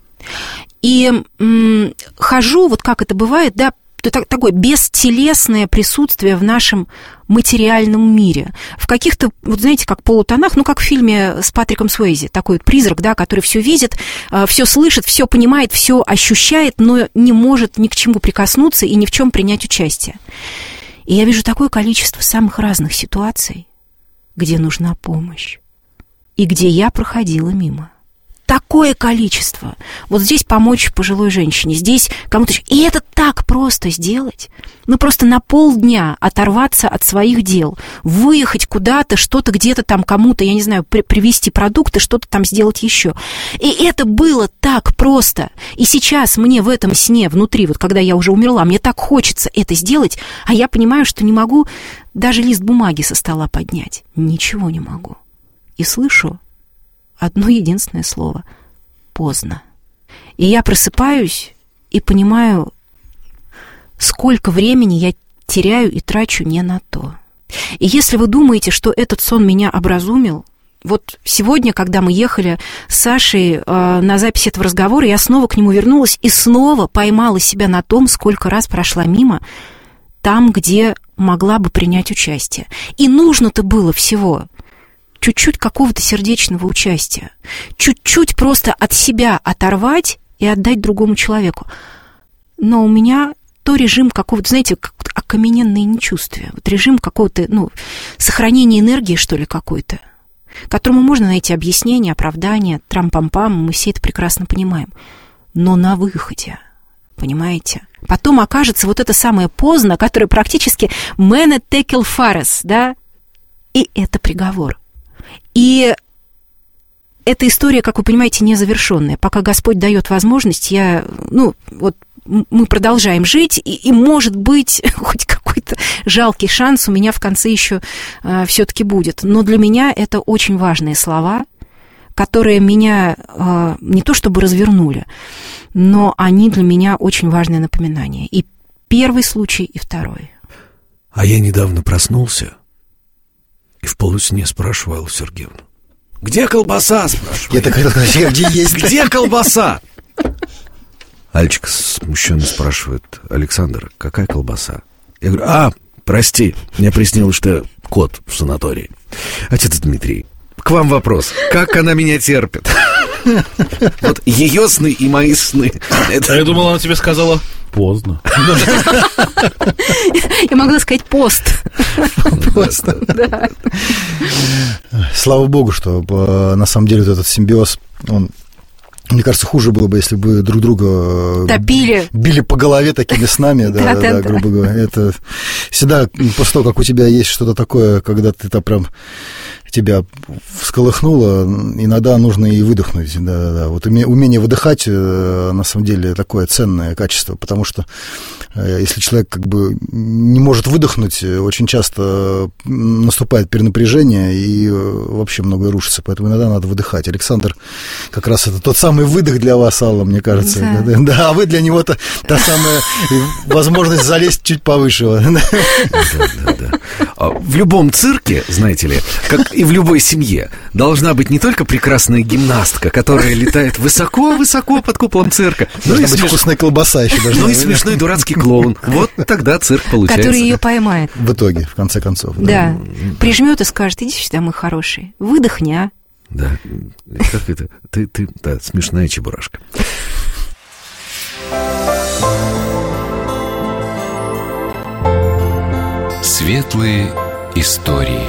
И м- хожу, вот как это бывает, да, такое бестелесное присутствие в нашем материальном мире. В каких-то, вот знаете, как полутонах, ну, как в фильме с Патриком Суэйзи, такой вот призрак, да, который все видит, все слышит, все понимает, все ощущает, но не может ни к чему прикоснуться и ни в чем принять участие. И я вижу такое количество самых разных ситуаций, где нужна помощь, и где я проходила мимо. Такое количество. Вот здесь помочь пожилой женщине, здесь кому-то еще. И это так просто сделать. Ну, просто на полдня оторваться от своих дел, выехать куда-то, что-то где-то там кому-то, я не знаю, при- привезти продукты, что-то там сделать еще. И это было так просто. И сейчас мне в этом сне внутри, вот когда я уже умерла, мне так хочется это сделать, а я понимаю, что не могу даже лист бумаги со стола поднять. Ничего не могу. И слышу одно единственное слово — поздно. И я просыпаюсь и понимаю, сколько времени я теряю и трачу не на то. И если вы думаете, что этот сон меня образумил, вот сегодня, когда мы ехали с Сашей э, на запись этого разговора, я снова к нему вернулась и снова поймала себя на том, сколько раз прошла мимо, там, где могла бы принять участие. И нужно-то было всего чуть-чуть какого-то сердечного участия, чуть-чуть просто от себя оторвать и отдать другому человеку. Но у меня то режим какого-то, знаете, окамененное нечувствие, вот режим какого-то, ну, сохранения энергии, что ли, какой-то, которому можно найти объяснение, оправдание, трам-пам-пам, мы все это прекрасно понимаем. Но на выходе, понимаете? Потом окажется вот это самое поздно, которое практически «мене текел фарес», да, и это приговор. И эта история, как вы понимаете, незавершенная. Пока Господь дает возможность, я, ну, вот мы продолжаем жить, и, и может быть, хоть какой-то жалкий шанс у меня в конце еще э, все-таки будет. Но для меня это очень важные слова, которые меня э, не то чтобы развернули, но они для меня очень важное напоминание. И первый случай, и второй. А я недавно проснулся и в полусне спрашиваю Аллу Сергеевну: где колбаса, спрашиваю. Я так хотел сказать, где есть. Где колбаса? Альчик смущенно спрашивает: Александр, какая колбаса? Я говорю: а, прости, мне приснилось, что кот в санатории. Отец Дмитрий, к вам вопрос. Как она меня терпит? Вот ее сны и мои сны. Это... Я думал, она тебе сказала поздно. Я могла сказать пост. Пост. Слава богу, что на самом деле вот этот симбиоз, он, мне кажется, хуже было бы, если бы друг друга топили, били по голове такими снами, да, да, да, грубо говоря. Это всегда после того, как у тебя есть что-то такое, когда ты там прям тебя всколыхнуло, иногда нужно и выдохнуть. Да, да, да. Вот умение выдыхать, на самом деле, такое ценное качество, потому что если человек как бы не может выдохнуть, очень часто наступает перенапряжение и вообще многое рушится, поэтому иногда надо выдыхать. Александр как раз это тот самый выдох для вас, Алла, мне кажется. Да, да, да, а вы для него та, та самая возможность залезть чуть повыше. Да, да, да. В любом цирке, знаете ли, как и в любой семье, должна быть не только прекрасная гимнастка, которая летает высоко-высоко под куполом цирка, но должна и быть смеш... вкусная колбаса еще должна. Ну и смешной дурацкий клоун. Вот тогда цирк получается. Который ее поймает. В итоге, в конце концов. Да. да. Прижмет и скажет: иди сюда, мой хороший, выдохни, а. Да. Как это? Ты, ты, да, смешная чебурашка. Светлые истории.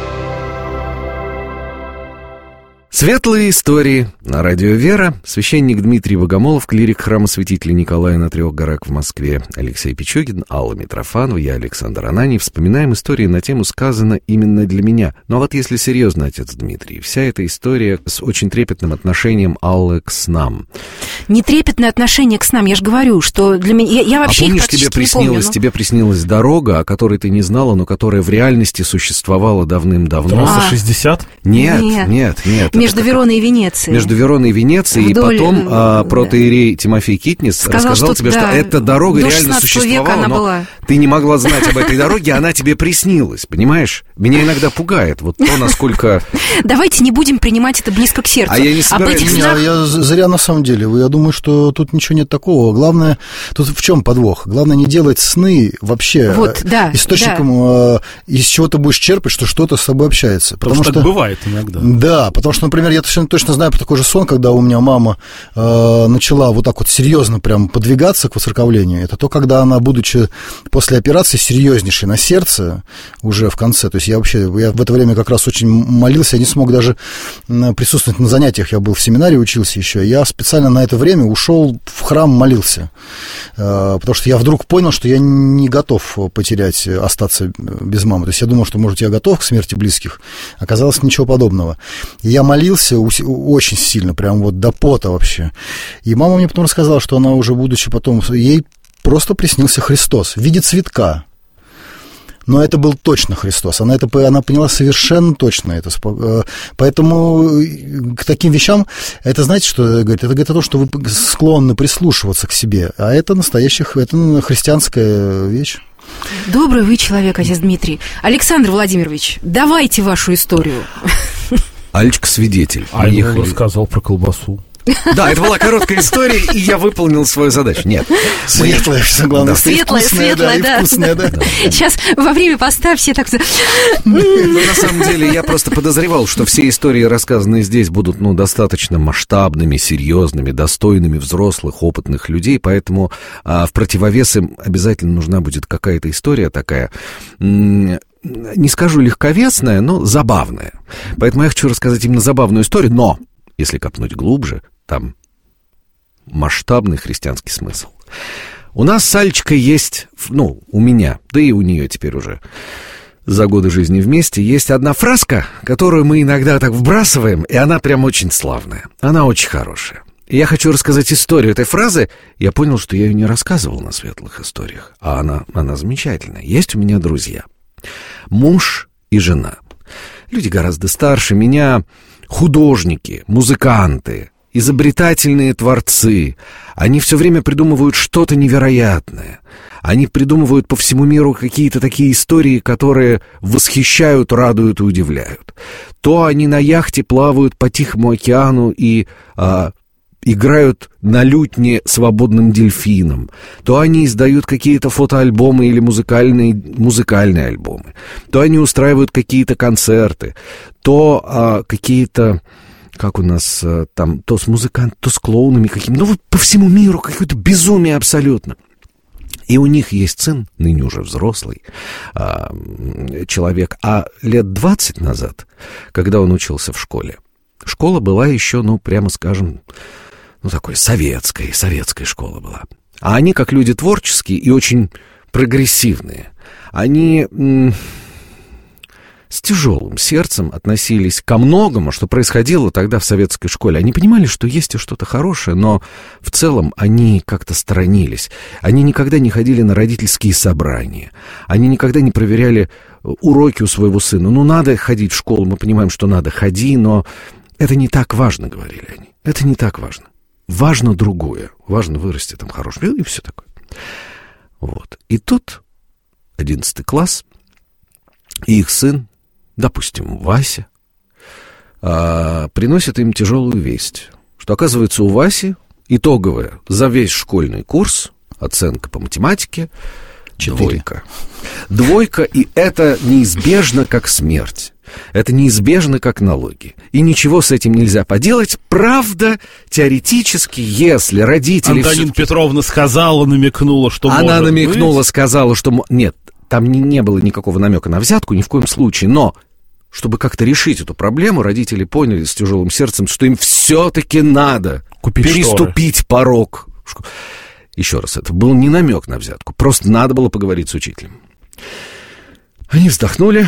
Светлые истории на радио «Вера». Священник Дмитрий Богомолов, клирик храма святителя Николая на Трех горах в Москве, Алексей Пичугин, Алла Митрофанова, я Александр Ананьев. Вспоминаем истории на тему «Сказано именно для меня». Но вот если серьезно, отец Дмитрий, вся эта история с очень трепетным отношением Аллы к снам. Не трепетное отношение к снам, я же говорю, что для меня... Я, я вообще а помнишь, их тебе приснилось, не помню, но... тебе приснилась дорога, о которой ты не знала, но которая в реальности существовала давным-давно? Трасса шестьдесят? Нет, нет, нет. нет Между Вероной и Венецией. Между Вероной и Венецией. Вдоль, и потом а, да. протоиерей Тимофей Китнис сказал, рассказал что, тебе, да, что эта дорога реально существовала, но была. ты не могла знать об этой дороге, она тебе приснилась, понимаешь? Меня иногда пугает вот то, насколько... Давайте не будем принимать это близко к сердцу. А я не собираюсь... Об этих Не, снах... я зря на самом деле. Я думаю, что тут ничего нет такого. Главное, тут в чем подвох? Главное не делать сны вообще вот, да, источником, да. из чего ты будешь черпать, что что-то с собой общается. Потому, потому что, что так бывает иногда. Да, потому что, например, я точно знаю про такой же сон, когда у меня мама э, начала вот так вот серьезно прям подвигаться к воцерковлению. Это то, когда она, будучи после операции серьезнейшей на сердце, уже в конце, то есть я вообще, я в это время как раз очень молился, я не смог даже присутствовать на занятиях, я был в семинаре, учился еще, я специально на это время ушел в храм, молился, э, потому что я вдруг понял, что я не готов потерять, остаться без мамы. То есть я думал, что, может, я готов к смерти близких, оказалось ничего подобного. И я молился очень сильно, прям вот до пота вообще. И мама мне потом рассказала, что она уже, будучи потом, ей просто приснился Христос в виде цветка. Но это был точно Христос. Она это она поняла совершенно точно. Это. Поэтому к таким вещам, это, знаете, что говорит? Это говорит о том, что вы склонны прислушиваться к себе. А это настоящая, это христианская вещь. Добрый вы человек, отец Дмитрий. Александр Владимирович, давайте вашу историю. Алечка свидетель. А я рассказал про колбасу. Да, это была короткая история, и я выполнил свою задачу. Нет. Светлая, все главное. Да. Светлая, светлая, да. Вкусная, да. Сейчас во время поста все так... Ну, на самом деле, я просто подозревал, что все истории, рассказанные здесь, будут, ну, достаточно масштабными, серьезными, достойными взрослых, опытных людей, поэтому а, в противовес им обязательно нужна будет какая-то история такая... не скажу легковесная, но забавная. Поэтому я хочу рассказать именно забавную историю, но, если копнуть глубже, там масштабный христианский смысл. У нас с Алечкой есть, ну, у меня, да и у нее теперь уже за годы жизни вместе, есть одна фразка, которую мы иногда так вбрасываем, и она прям очень славная, она очень хорошая. И я хочу рассказать историю этой фразы. Я понял, что я ее не рассказывал на светлых историях, а она, она замечательная. Есть у меня друзья. Муж и жена. Люди гораздо старше меня, художники, музыканты, изобретательные творцы. Они все время придумывают что-то невероятное. Они придумывают по всему миру какие-то такие истории, которые восхищают, радуют и удивляют. То они на яхте плавают по Тихому океану и... А, играют на лютне свободным дельфином, то они издают какие-то фотоальбомы или музыкальные, музыкальные альбомы, то они устраивают какие-то концерты, то а, какие-то, как у нас а, там, то с музыкантами, то с клоунами какими-то, ну вот по всему миру какое-то безумие абсолютно. И у них есть сын, ныне уже взрослый а, человек, а лет двадцать назад, когда он учился в школе, школа была еще, ну, прямо скажем, ну, такой советской, советская школа была. А они, как люди творческие и очень прогрессивные, они м- с тяжелым сердцем относились ко многому, что происходило тогда в советской школе. Они понимали, что есть и что-то хорошее, но в целом они как-то сторонились. Они никогда не ходили на родительские собрания. Они никогда не проверяли уроки у своего сына. Ну, надо ходить в школу, мы понимаем, что надо, ходи, но это не так важно, говорили они. Это не так важно. Важно другое. Важно вырасти там хорошим. И все такое. Вот. И тут одиннадцатый класс, и их сын, допустим, Вася, а, приносит им тяжелую весть, что, оказывается, у Васи итоговая за весь школьный курс оценка по математике двойка. Двойка, и это неизбежно как смерть. Это неизбежно как налоги. И ничего с этим нельзя поделать. Правда, теоретически, если родители... Антонина Петровна сказала, намекнула, что Она может намекнула, быть. сказала, что... Нет, там не, не было никакого намека на взятку, ни в коем случае, но чтобы как-то решить эту проблему, родители поняли с тяжелым сердцем, что им все-таки надо Купить переступить шторы. Порог. Еще раз, это был не намек на взятку, просто надо было поговорить с учителем. Они вздохнули,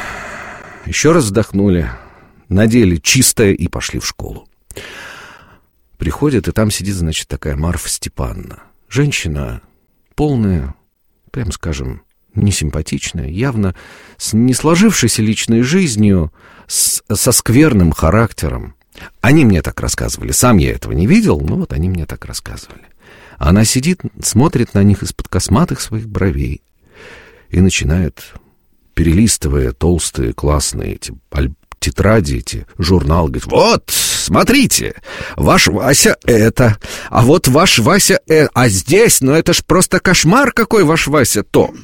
еще раз вздохнули, надели чистое и пошли в школу. Приходят, и там сидит, значит, такая Марфа Степановна. Женщина полная, прям скажем, несимпатичная, явно с не сложившейся личной жизнью, с, со скверным характером. Они мне так рассказывали. Сам я этого не видел, но вот они мне так рассказывали. Она сидит, смотрит на них из-под косматых своих бровей и начинает, перелистывая толстые, классные эти аль- тетради, эти журналы, говорит: вот, смотрите, ваш Вася это, а вот ваш Вася это, а здесь, ну это ж просто кошмар какой ваш Вася то.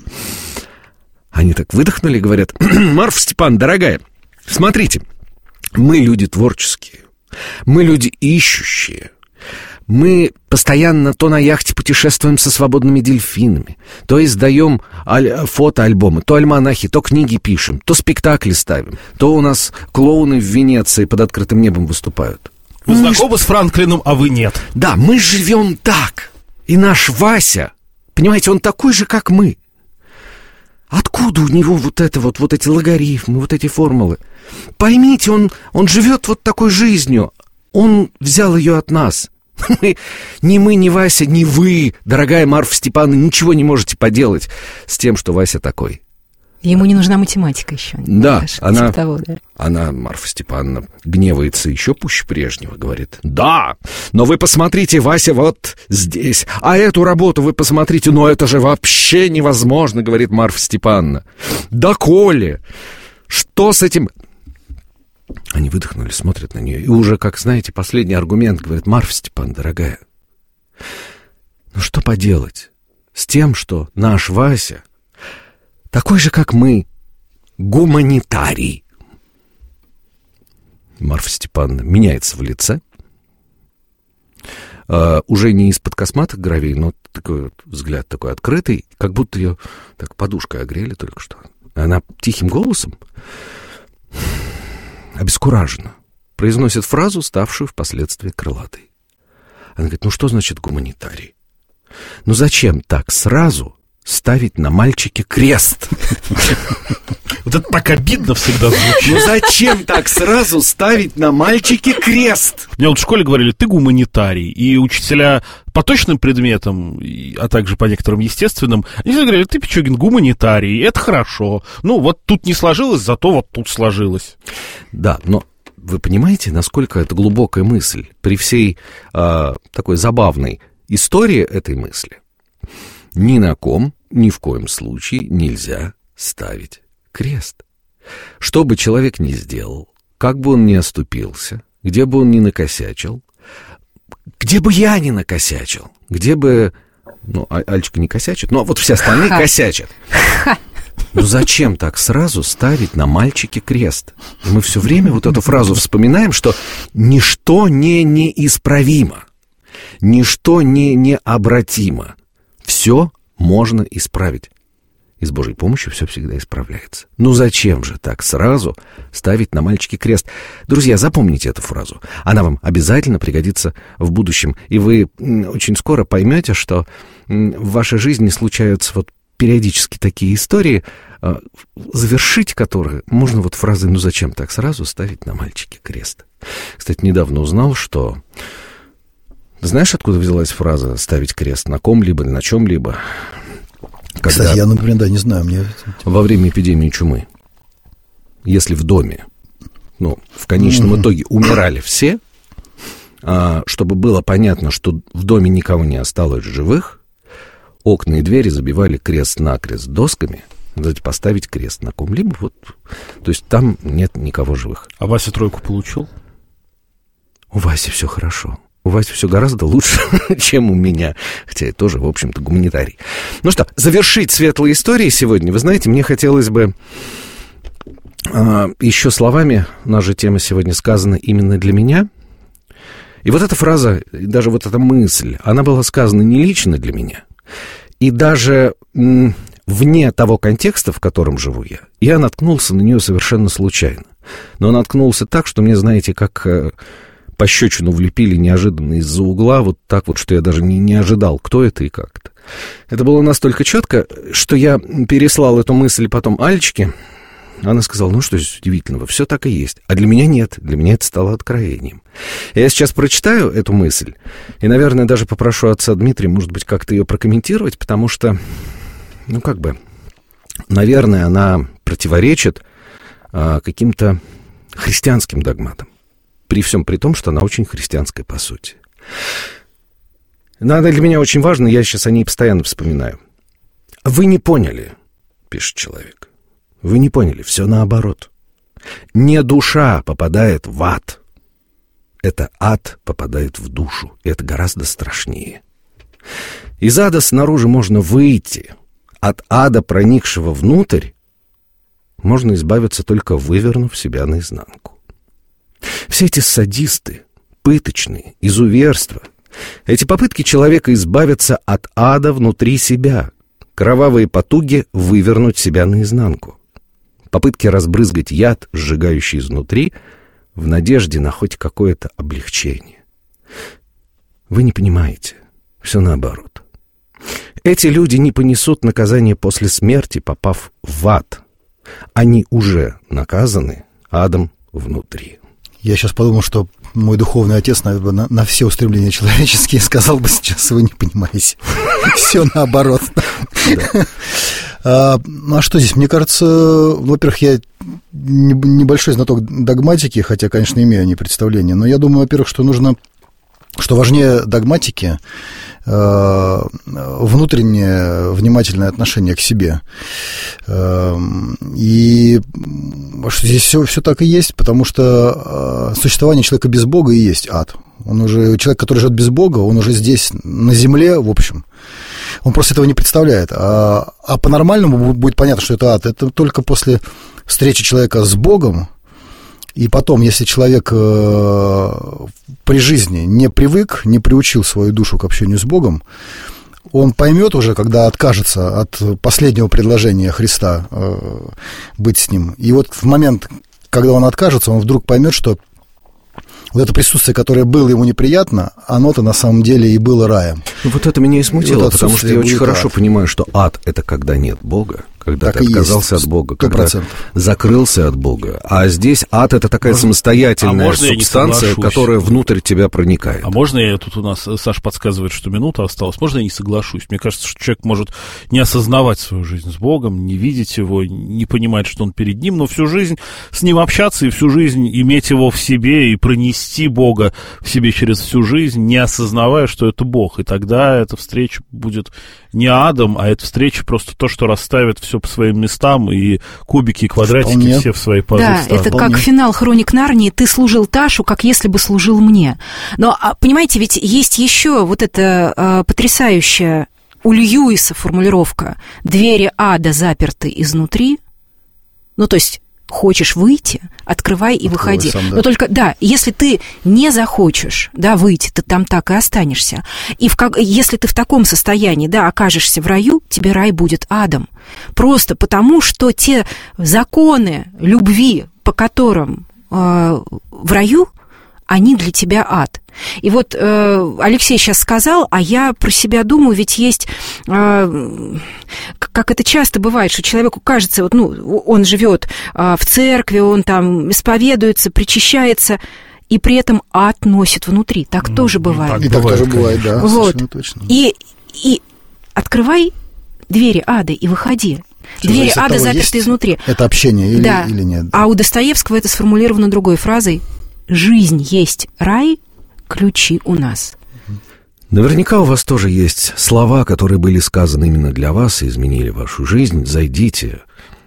Они так выдохнули и говорят: Марфа Степановна, дорогая, смотрите, мы люди творческие, мы люди ищущие, мы постоянно то на яхте путешествуем со свободными дельфинами, то издаем аль- фотоальбомы, то альманахи, то книги пишем, то спектакли ставим, то у нас клоуны в Венеции под открытым небом выступают. Вы знакомы с Франклином, а вы нет. Да, мы живем так. И наш Вася, понимаете, он такой же, как мы. Откуда у него вот это вот, вот эти логарифмы, вот эти формулы? Поймите, он, он живет вот такой жизнью. Он взял ее от нас. Ни мы, ни Вася, ни вы, дорогая Марфа Степановна, ничего не можете поделать с тем, что Вася такой. Ему не нужна математика еще. Да, Даша, она, типа того, да. она, Марфа Степановна, гневается еще пуще прежнего, говорит: да, но вы посмотрите, Вася, вот здесь, а эту работу вы посмотрите, но это же вообще невозможно, говорит Марфа Степановна. Да, Коля, что с этим... Они выдохнули, смотрят на нее, и уже, как знаете, последний аргумент, говорит: Марфа Степановна, дорогая, ну что поделать с тем, что наш Вася такой же, как мы, гуманитарий. Марфа Степановна меняется в лице, uh, уже не из-под косматых бровей, но такой вот взгляд такой открытый, как будто ее так подушкой огрели только что. Она тихим голосом, обескураженно, произносит фразу, ставшую впоследствии крылатой. Она говорит: ну что значит гуманитарий? Ну зачем так сразу ставить на мальчике крест? Вот это так обидно всегда звучит. Ну зачем так сразу ставить на мальчике крест? Мне вот в школе говорили: ты гуманитарий. И учителя по точным предметам, а также по некоторым естественным, они всегда говорили: ты, Пичугин, гуманитарий, это хорошо. Ну вот тут не сложилось, зато вот тут сложилось. Да, но вы понимаете, насколько это глубокая мысль при всей э, такой забавной истории этой мысли? Ни на ком, ни в коем случае нельзя ставить крест. Что бы человек ни сделал, как бы он ни оступился, где бы он ни накосячил, где бы я ни накосячил, где бы... Ну, Альчика не косячит, но вот все остальные косячат. Ну зачем так сразу ставить на мальчике крест? И мы все время вот эту фразу вспоминаем, что ничто не неисправимо, ничто не необратимо. Все можно исправить. И с Божьей помощью все всегда исправляется. Ну зачем же так сразу ставить на мальчике крест? Друзья, запомните эту фразу. Она вам обязательно пригодится в будущем. И вы очень скоро поймете, что в вашей жизни случаются вот периодически такие истории, завершить которые можно вот фразой: ну зачем так сразу ставить на мальчике крест? Кстати, недавно узнал, что... Знаешь, откуда взялась фраза «ставить крест» на ком-либо или на чем-либо? Когда... Кстати, я, например, да, не знаю. Мне... Во время эпидемии чумы, если в доме, ну, в конечном mm-hmm. итоге умирали все, а, чтобы было понятно, что в доме никого не осталось живых, окна и двери забивали крест-накрест досками, кстати, поставить крест на ком-либо, вот, то есть там нет никого живых. А Вася тройку получил? У Васи все хорошо. У Васи все гораздо лучше, чем у меня. Хотя я тоже, в общем-то, гуманитарий. Ну что, завершить светлые истории сегодня. Вы знаете, мне хотелось бы э, еще словами, наша тема сегодня сказана именно для меня. И вот эта фраза, даже вот эта мысль, она была сказана не лично для меня. И даже м, вне того контекста, в котором живу я. Я наткнулся на нее совершенно случайно. Но наткнулся так, что мне, знаете, как э, пощечину влепили неожиданно из-за угла, вот так вот, что я даже не, не ожидал, кто это и как это. Это было настолько четко, что я переслал эту мысль потом Алечке. Она сказала, ну что здесь удивительного, все так и есть. А для меня нет, для меня это стало откровением. Я сейчас прочитаю эту мысль, и, наверное, даже попрошу отца Дмитрия, может быть, как-то ее прокомментировать, потому что, ну, как бы, наверное, она противоречит а, каким-то христианским догматам. При всем при том, что она очень христианская по сути. Но она для меня очень важна, я сейчас о ней постоянно вспоминаю. «Вы не поняли», — пишет человек. Вы не поняли, все наоборот. Не душа попадает в ад. Это ад попадает в душу. И это гораздо страшнее. Из ада снаружи можно выйти. От ада, проникшего внутрь, можно избавиться, только вывернув себя наизнанку. Все эти садисты, пыточные, изуверства, эти попытки человека избавиться от ада внутри себя, кровавые потуги вывернуть себя наизнанку. Попытки разбрызгать яд, сжигающий изнутри, в надежде на хоть какое-то облегчение. Вы не понимаете, все наоборот. Эти люди не понесут наказание после смерти, попав в ад. Они уже наказаны адом внутри. Я сейчас подумал, что мой духовный отец, наверное, на, на все устремления человеческие сказал бы сейчас, вы не понимаете. Все наоборот. А, а что здесь? Мне кажется, во-первых, я небольшой знаток догматики, хотя, конечно, имею о ней представление, но я думаю, во-первых, что нужно, что важнее догматики, э, внутреннее внимательное отношение к себе. Э, и что здесь все, все так и есть, потому что э, существование человека без Бога и есть ад. Он уже, человек, который живет без Бога, он уже здесь, на земле, в общем, он просто этого не представляет. А, а по-нормальному будет понятно, что это ад. Это только после встречи человека с Богом. И потом, если человек э, при жизни не привык, не приучил свою душу к общению с Богом, он поймет уже, когда откажется от последнего предложения Христа э, быть с ним. И вот в момент, когда он откажется, он вдруг поймет, что вот это присутствие, которое было ему неприятно, оно-то на самом деле и было раем. Вот это меня и смутило, вот потому что я очень хорошо ад. понимаю, что ад — это когда нет Бога, когда так ты отказался есть, от Бога, сто процентов. когда закрылся от Бога. А здесь ад — это такая можно, самостоятельная а субстанция, которая внутрь тебя проникает. А можно я, тут у нас Саша подсказывает, что минута осталась, можно я не соглашусь? Мне кажется, что человек может не осознавать свою жизнь с Богом, не видеть его, не понимать, что он перед ним, но всю жизнь с ним общаться и всю жизнь иметь его в себе и пронести Бога в себе через всю жизнь, не осознавая, что это Бог. И тогда эта встреча будет не адом, а эта встреча просто то, что расставит все по своим местам, и кубики, и квадратики Вполне. все в свои пазы Да, ставят. это Вполне. как финал «Хроник Нарнии». Ты служил Ташу, как если бы служил мне. Но, понимаете, ведь есть еще вот эта э, потрясающая у Льюиса формулировка «двери ада заперты изнутри». Ну, то есть... Хочешь выйти, открывай и Открывай выходи. Сам, да. Но только, да, если ты не захочешь, да, выйти, ты там так и останешься. И в как, если ты в таком состоянии, да, окажешься в раю, тебе рай будет адом. Просто потому, что те законы любви, по которым э, в раю, они для тебя ад. И вот э, Алексей сейчас сказал, а я про себя думаю, ведь есть, э, как это часто бывает, что человеку кажется, вот, ну, он живет э, в церкви, он там исповедуется, причащается, и при этом ад носит внутри. Так mm, тоже бывает. Так и так тоже бывает, да, вот. совершенно точно. И, и открывай двери ада и выходи. Что двери ада того, заперты изнутри. Это общение или, да. или нет? А у Достоевского это сформулировано другой фразой: «Жизнь есть рай, ключи у нас». Наверняка у вас тоже есть слова, которые были сказаны именно для вас и изменили вашу жизнь. Зайдите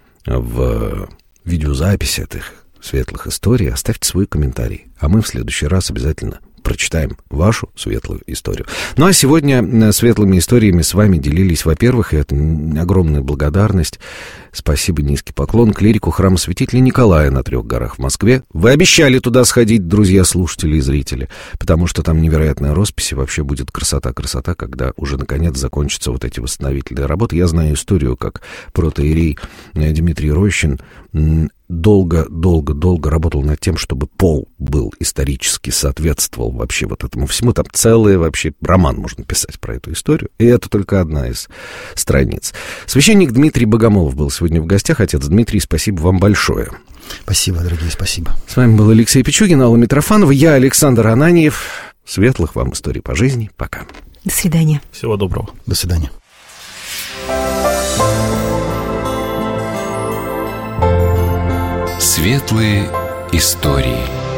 в видеозапись этих светлых историй, оставьте свой комментарий, а мы в следующий раз обязательно прочитаем вашу светлую историю. Ну а сегодня светлыми историями с вами делились, во-первых, и это огромная благодарность, Спасибо, низкий поклон клирику храма святителя Николая на Трех горах в Москве. Вы обещали туда сходить, друзья, слушатели и зрители, потому что там невероятная роспись, и вообще будет красота-красота, когда уже, наконец, закончатся вот эти восстановительные работы. Я знаю историю, как протоиерей Дмитрий Рощин долго-долго-долго работал над тем, чтобы пол был исторически соответствовал вообще вот этому всему. Там целый вообще роман можно писать про эту историю. И это только одна из страниц. Священник Дмитрий Богомолов был сегодня в гостях. Отец Дмитрий, спасибо вам большое. Спасибо, дорогие, спасибо. С вами был Алексей Пичугин, Алла Митрофанова. Я Александр Ананьев. Светлых вам историй по жизни. Пока. До свидания. Всего доброго. До свидания. Светлые истории.